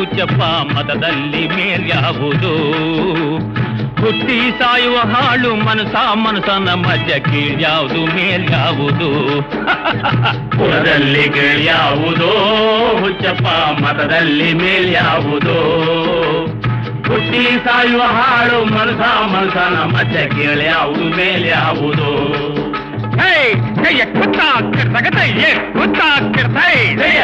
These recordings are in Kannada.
ಹುಚ್ಚಪ್ಪ ಮತದಲ್ಲಿ ಮೇಲ್ಯಾವುದು ಹುಟ್ಟಿ ಸಾಯುವ ಹಾಳು ಮನಸನ ಮಧ್ಯ ಕೀಳ್ಯಾವುದು ಮೇಲ್ಯಾವುದು ಕುಲದಲ್ಲಿ ಕೀಳ್ಯಾವುದೋ ಹುಚ್ಚಪ್ಪ ಮತದಲ್ಲಿ ಮೇಲ್ಯಾವುದೋ ಹುಟ್ಟಿ ಸಾಯುವ ಹಾಳು ಮನಸನ ಮಧ್ಯ ಕೀಳ್ಯಾವುದು ಮೇಲ್ಯಾವುದೋ ಜಯ ಖುದಾ ಕಿರ್ತಗದಯ್ಯೆ ಖುದಾ ಕಿರ್ತೈ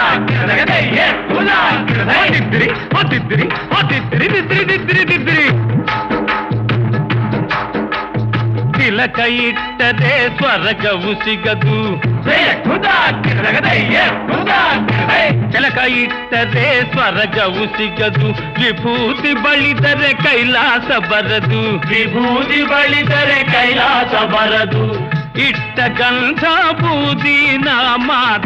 ದಿದ್ದಿರಿ ತಿಲಕ ಇಟ್ಟದೆ ಸ್ವರ್ಗವು ಸಿಗದು ತಿಲಕ ಇಟ್ಟದೆ ಸ್ವರ್ಗವು ಸಿಗದು ವಿಭೂತಿ ಬಳಿದರೆ ಕೈಲಾಸ ಬರದು ವಿಭೂತಿ ಬಳಿದರೆ ಕೈಲಾಸ ಬರದು ಇಟ್ಟ ಗಂಧ ಬೂದಿ ನಾಮ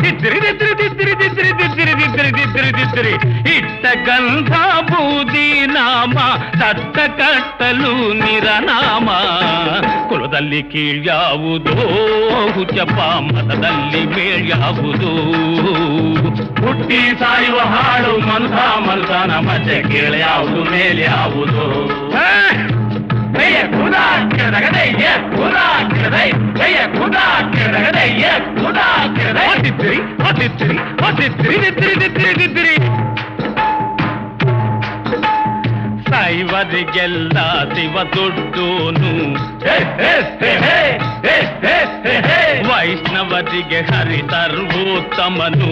ದಿದ್ದಿರಿ ಇಟ್ಟ ಗಂಧ ಬೂದಿ ನಾಮ ಸತ್ತ ಕಟ್ಟಲು ನಿರನಾಮ ಕುಲದಲ್ಲಿ ಕೀಳ್ಯಾವುದೋ ಹುಚ್ಚಪ್ಪ ಮತದಲ್ಲಿ ಮೇಳ್ಯಾವುದೋ ಹುಟ್ಟಿ ಸಾಯುವ ಹಾಳು ಮನಸನ ಮಧ್ಯೆ ಕೀಳ್ಯಾವುದು ಮೇಲ್ಯಾವುದೋ ಜಯ ಖುದಾ ಕಿರದಗದಯ್ಯ ಖುದಾ ಕಿರದೈ ಜಯ ಖುದಾ ಕಿರದಗದಯ್ಯ ಖುದಾ ಕಿರದೈ ದಿದ್ದಿರಿ ಸಾಯುವರಿಗೆಲ್ಲ ಶಿವ ದೊಡ್ಡೋನು ವೈಷ್ಣವರಿಗೆ ಹರಿ ಸರ್ವೋತ್ತಮನು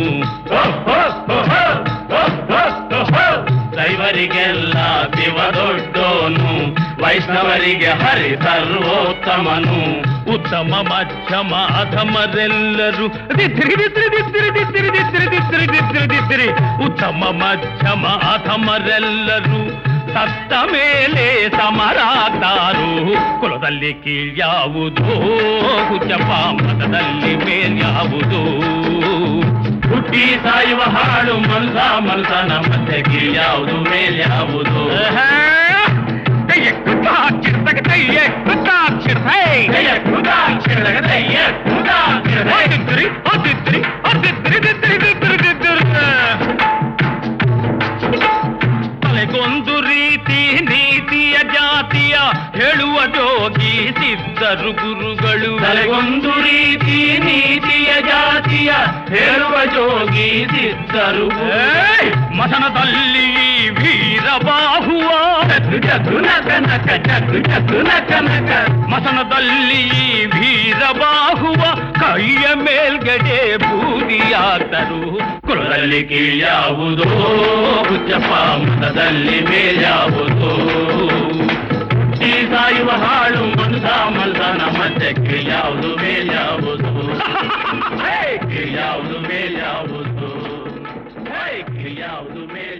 ದೈವರಿಗೆಲ್ಲ ಶಿವ ದೊಡ್ಡೋನು ವೈಷ್ಣವರಿಗೆ ಹರಿ ಸರ್ವೋತ್ತಮನು ಉತ್ತಮ ಮಧ್ಯಮ ಅಧಮರೆಲ್ಲರೂ ದಿದ್ದಿರಿ ಉತ್ತಮ ಮಧ್ಯಮ ಅಧಮರೆಲ್ಲರೂ ಸತ್ತ ಮೇಲೆ ಸಮರಾಗ್ತಾರು ಕುಲದಲ್ಲಿ ಕೀಳ್ಯಾವುದೋ ಹುಚ್ಚಪ್ಪ ಮತದಲ್ಲಿ ಮೇಲ್ಯಾವುದೋ ಹುಟ್ಟಿ ಸಾಯುವ ಹಾಳು ಮನಸನ ಮಧ್ಯೆ ಕೀಳ್ಯಾವುದು ಮೇಲ್ಯಾವುದು ತಲೆಗೊಂದು ರೀತಿ ನೀತಿಯ ಜಾತಿಯ ಹೇಳುವ ಜೋಗಿ ಸಿದ್ಧರು ಗುರುಗಳು ತಲೆಗೊಂದು ರೀತಿ ನೀತಿಯ ಜಾತಿಯ ಹೇಳುವ ಜೋಗಿ ಸಿದ್ಧರು ಮಸನದಲ್ಲಿ ವೀರಬಾಹುವ ಮಸನದಲ್ಲಿ ವೀರಬಾಹುವ ಕೈಯ ಮೇಲ್ಗಡೆ ಬೂದಿಯಾತರು ಕುಲದಲ್ಲಿ ಕೀಳ್ಯಾವುದೋ ಹುಚ್ಚಪ್ಪ ಮತದಲ್ಲಿ ಮೇಲ್ಯಾವುದೋ ಹುಟ್ಟಿ ಸಾಯುವ ಹಾಳು ಮನಸನ ಮಧ್ಯೆ ಕೀಳ್ಯಾವುದು ಮೇಲ್ಯಾವುದು ಕೀಳ್ಯಾವುದು ಮೇಲ್ಯಾವುದು ಕೀಳ್ಯಾವುದು ಮೇಲ್